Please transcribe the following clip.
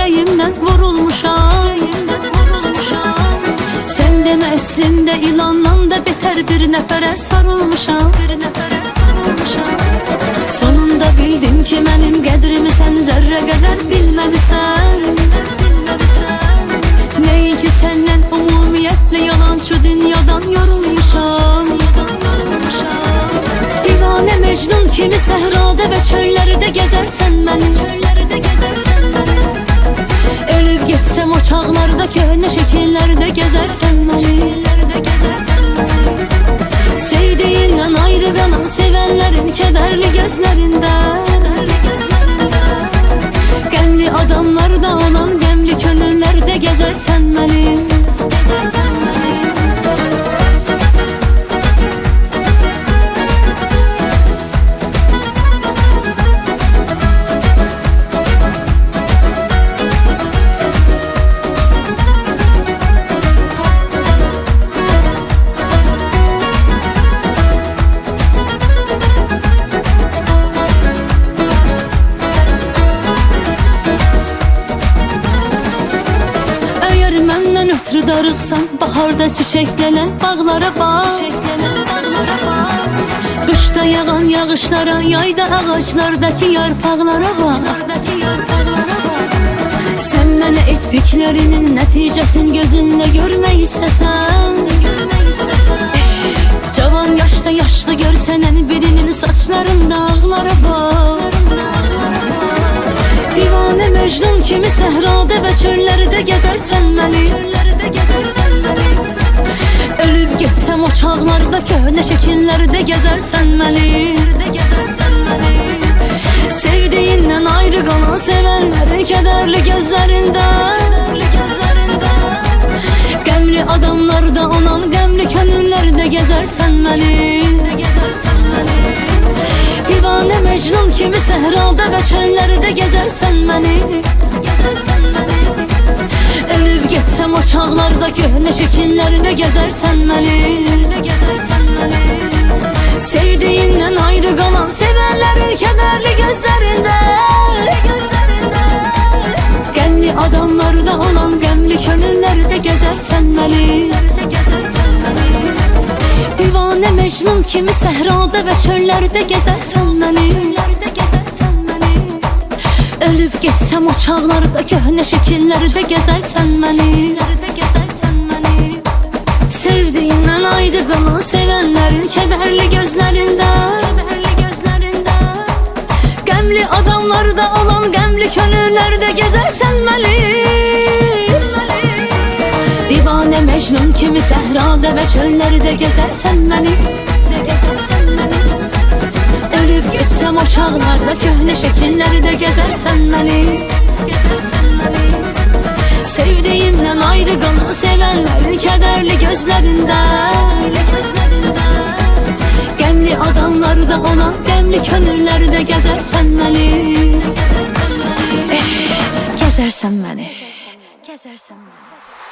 ürəyimdən vurulmuşam. Sən demə əslində ilandan da betər bir nəfərə sarılmışam. Sonunda bildim ki mənim qədrimi sən zərrə qədər bilməlisən. Nəinki səndən ümumiyyətlə yalançı dünyadan yorulmuşam. Divanə Mecnun kimi səhrada və çöllərdə gəzərsən məni. Ölüb getsəm o çağlarda köhnə şəkillərdə gəzərsən məni. Sevdiyindən ayrı qalan sevənlərin kədərli gözlərində, qəmli adamlarda olan qəmli könüllərdə gəzərsən məni. Ötrü darıqsan baharda çiçəklənən bağlara bax. Qışda yağan yağışlara, yayda ağaclardakı yarpaqlara bax. Sən mənə etdiklərinin nəticəsini gözünlə görmək istəsən, cavan yaşda yaşlı görsənən birinin saçlarında ağlara bax. Divanə Mecnun kimi səhrada və çöllərdə gəzərsən məni. Ölüb getsəm o çağlarda köhnə şəkillərdə gəzərsən məni. Sevdiyindən ayrı qalan sevənlərin kədərli gözlərində, qəmli adamlarda olan qəmli könüllərdə gəzərsən məni. Divanə Mecnun kimi səhrada və çöllərdə gəzərsən məni. Ölüb getsəm o çağlarda köhnə şəkillərdə gəzərsən məni. Sevdiyindən ayrı qalan sevənlərin kədərli gözlərində, qəmli adamlarda olan qəmli könüllərdə gəzərsən məni. Divanə Mecnun kimi səhrada və çöllərdə gəzərsən məni. Ölüb getsəm o çağlarda köhnə şəkillərdə gəzərsən məni. Sevdiyindən ayrı qalan sevənlərin kədərli gözlərində, qəmli adamlarda olan qəmli könüllərdə gəzərsən məni. Divanə Mecnun kimi səhrada və çöllərdə gəzərsən məni. Ölüb getsəm o çağlarda köhnə şəkillərdə gəzərsən məni. Sevdiyindən ayrı qalan sevənlərin kədərli gözlərində, qəmli adamlarda olan qəmli könüllərdə gəzərsən məni. Gəzərsən məni.